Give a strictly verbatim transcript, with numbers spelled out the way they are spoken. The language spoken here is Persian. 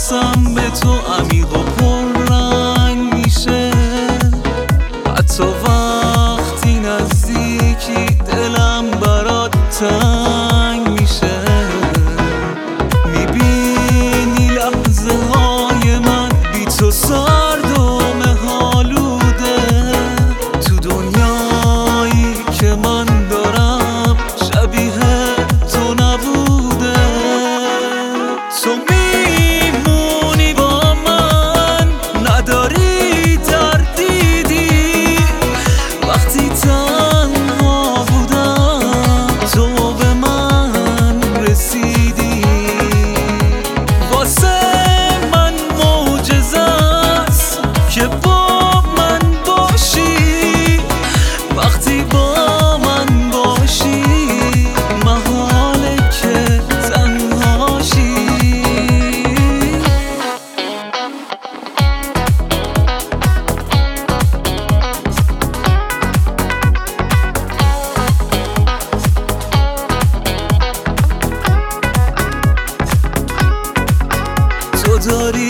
احساسم به تو عمیق و پررنگ میشه، حتی وقتی نزدیکی دلم برات تنگ میشه. میبینی لحظه های من بی تو سرد و مه‌آلوده، تو دنیایی که من دارم شبیه تو نبوده. تو میمونی با من، نداری تردیدی، وقتی تنها بودم تو به من رسیدی. واسه من معجزه است که با من باشی، وقتی با من باشی محاله که تنهاشی. تو داری